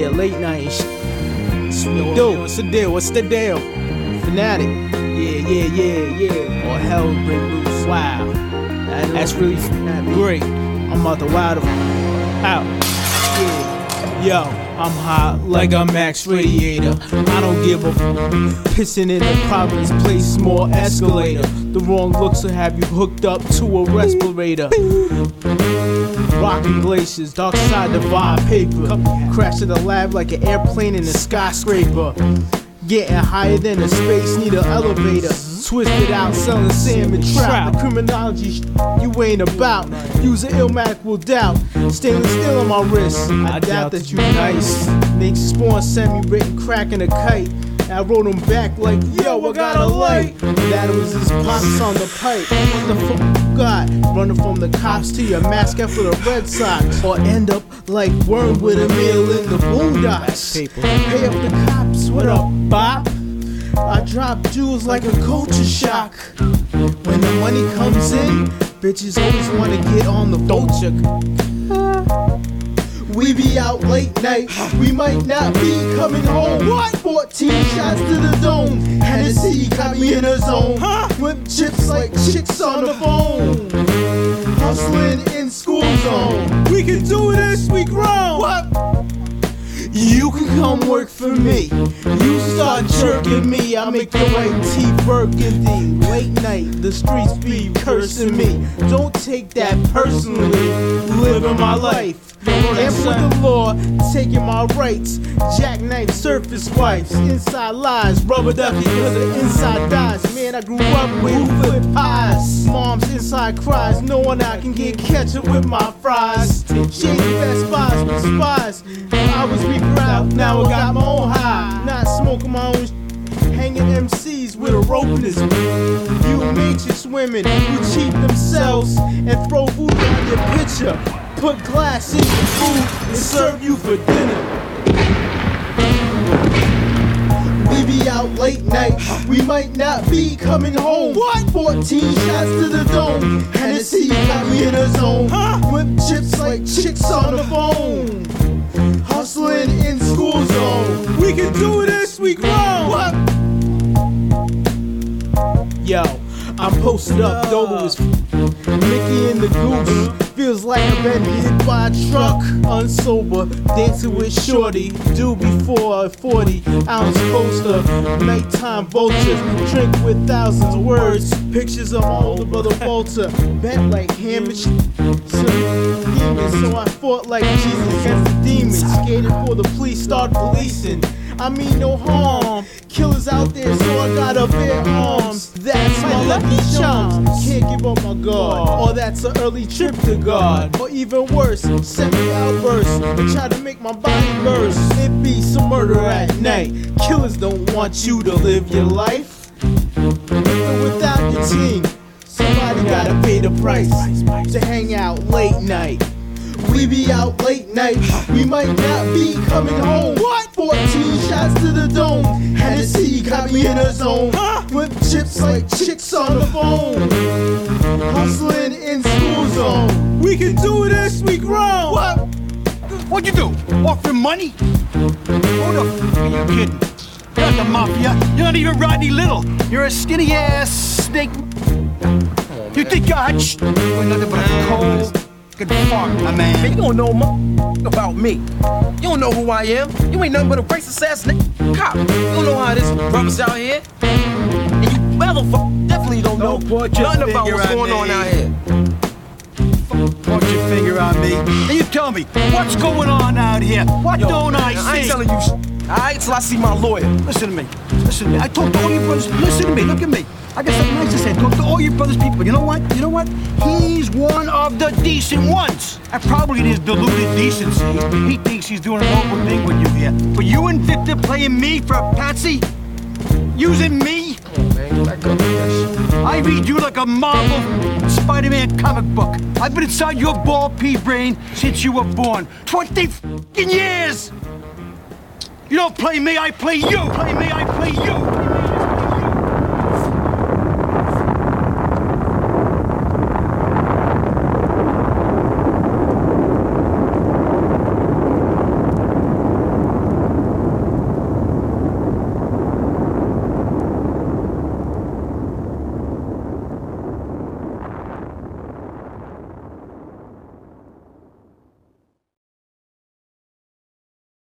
Yeah, late night and shit. Sweet dope. What's the deal? What's the deal? Fanatic. Yeah. Or hell break loose. Wow. That's really great. I'm about to wild out. Yeah. Yo, I'm hot like a Max Radiator. I don't give a pissing in the Providence Place small escalator. The wrong looks will have you hooked up to a respirator. Rocking glaciers, dark side divide paper. Crash to the lab like an airplane in a skyscraper. Getting higher than a space, need an elevator. Twisted out, selling salmon trout. The criminology you ain't about. Use an Illmatic will doubt. Stainless steel on my wrist. I doubt that you nice. Nate Spawn sent me written cracking a kite. I wrote him back like, yo, I got a light. That was his pops on the pipe. What the fuck you got? Running from the cops to your mascot for the Red Sox. Or end up like Worm with a meal in the boondocks. Pay up the cops, what up, Bob? I drop jewels like a culture shock. When the money comes in, bitches always wanna get on the vulture. We be out late night, we might not be coming home. What? 14 shots to the dome. Hennessy got me in a zone. Whip chips like chicks on the phone. Hustling in school zone. We can do this, we grown. What? You can come work for me. You start jerking me, I make your white teeth burgundy. Late night, the streets be cursing me. Don't take that personally. Living my life. And for the law, taking my rights. Jackknife surface wipes, inside lies, rubber ducky cause the inside dies. Man, I grew up with flip pies. Mom's inside cries, knowing I can get ketchup with my fries. Shady best spies with spies. I was be proud, now I got my own high. Not smoking my own hanging MCs with a rope in his You matrix women who cheat themselves and throw food on your picture. Put glass in your food and serve you for dinner. We be out late night, we might not be coming home. What? 14 shots to the dome. Hennessy got me in a zone. Whip chips like chicks on the phone. Hustling in school zone. We can do this, we grown. What? Yo, I'm posted up, Dodo is Mickey in the goose. Feels like I've been hit by a truck. Unsober, dancing with shorty. Do before a 40-ounce coaster. Nighttime vultures, drink with thousands of words. Pictures of my older brother Walter. Bent like hammered so I fought like Jesus against the demons. Skated for the police, start policing. I mean no harm. Killers out there, so I gotta bear arms. That's my lucky charms. Can't give up my guard, or that's an early trip to God. Or even worse, semi-outburst and try to make my body burst. It be some murder at night. Killers don't want you to live your life. With or without your team, somebody gotta pay the price to hang out late night. We be out late night, we might not be coming home. What? 14 shots to the dome. Hennessy got me in a zone. Whip chips like chicks on the phone. Hustling in school zone. We can do this, we grown. What? What'd you do? Offer money? Who the f*** are you kidding? You're not the mafia. You're not even Rodney Little. You're a skinny ass snake. You think you're hot sh**? You're nothing but a cold fart, my man. You don't know about me. You don't know who I am. You ain't nothing but a race assassinate cop. You don't know how this rubbers out here. And you motherfucker definitely don't know nothing about what's going on out here. Point your finger at me. And you tell me, what's going on out here? What don't I see? I ain't telling you alright, till I see my lawyer. Listen to me. Listen to me. I talk to all your brothers. Listen to me. Look at me. I got something nice to say. Talk to all your brother's people. You know what? You know what? He's one of the decent ones. And probably in his deluded decency, he thinks he's doing a noble thing with you here. But you and Victor playing me for a patsy? Using me? Come on, man. Back up with that shit. I read you like a Marvel Spider-Man comic book. I've been inside your bald pea brain since you were born. 20 fucking years! You don't play me, I play you! Play me, I play you!